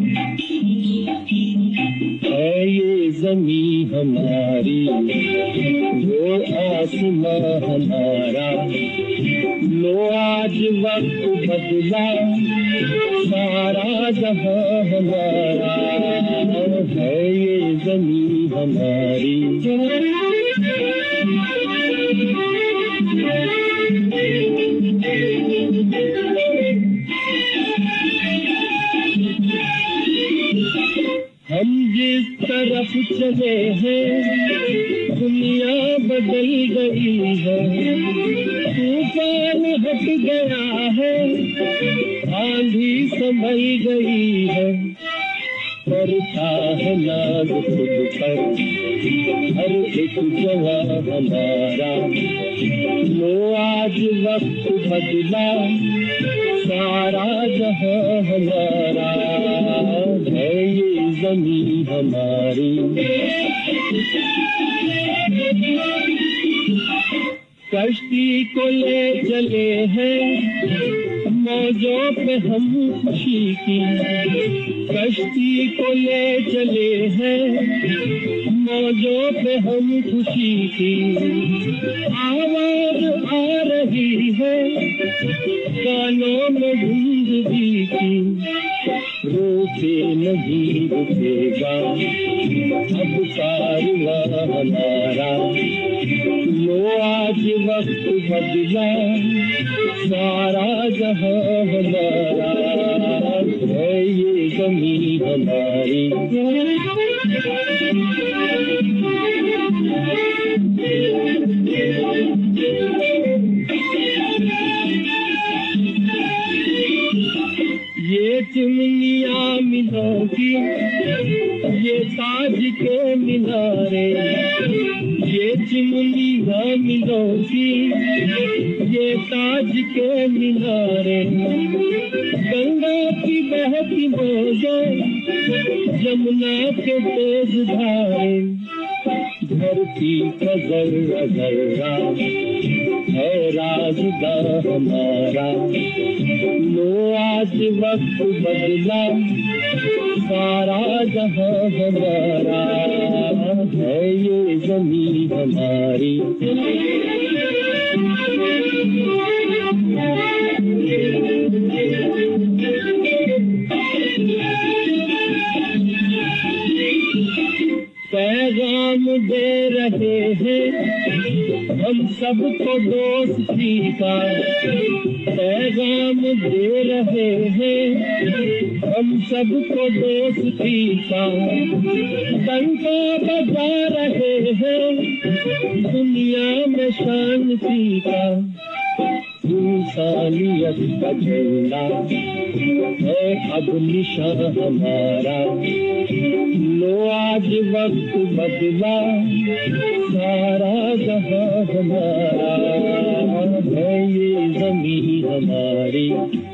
है ये ज़मीं हमारी, वो आसमां हमारा। लो आज वक्त बदला, सारा जहां हमारा। है ये ज़मीं हमारी। हम जिस तरफ चले हैं दुनिया बदल गई है। तूफान हट गया है, आंधी संभल गई है। करता है नाज खुद पर हर एक जवान हमारा। लो आज वक्त बदला, सारा जहां हमारा। है ये ज़मीं हमारी। कश्ती को ले चले हैं मौजों पे हम खुशी की। कश्ती को ले चले हैं मौजों पे हम खुशी की। आवाज आ रही है कानों में जिंदगी की। रोके नहीं रुकेगा अब कारवां हमारा। लो आज वक्त बदला, सारा जहां हमारा। है ये ज़मीं हमारी। ये चिमनियाँ मिलों की, ये ताज के मीनारे। ये चिमनियाँ मिलों की, ये ताज के मीनारे। गंगा की बहती मौजें, जमुना के तेज धारे। धरती का जर्रा जर्रा है राज़दार हमारा। लो आज वक्त बदला, सारा जहां हमारा। है ये ज़मीं हमारी। पैगाम दे रहे हैं हम सबको दोस्ती का। पैगाम दे रहे हैं हम सबको दोस्ती का। डंका बजा रहे हैं दुनिया में शांति का। इंसानियत का झंडा है अब निशान हमारा। लो आज वक्त बदला, सारा जहां हमारा। है ये ज़मीं हमारी।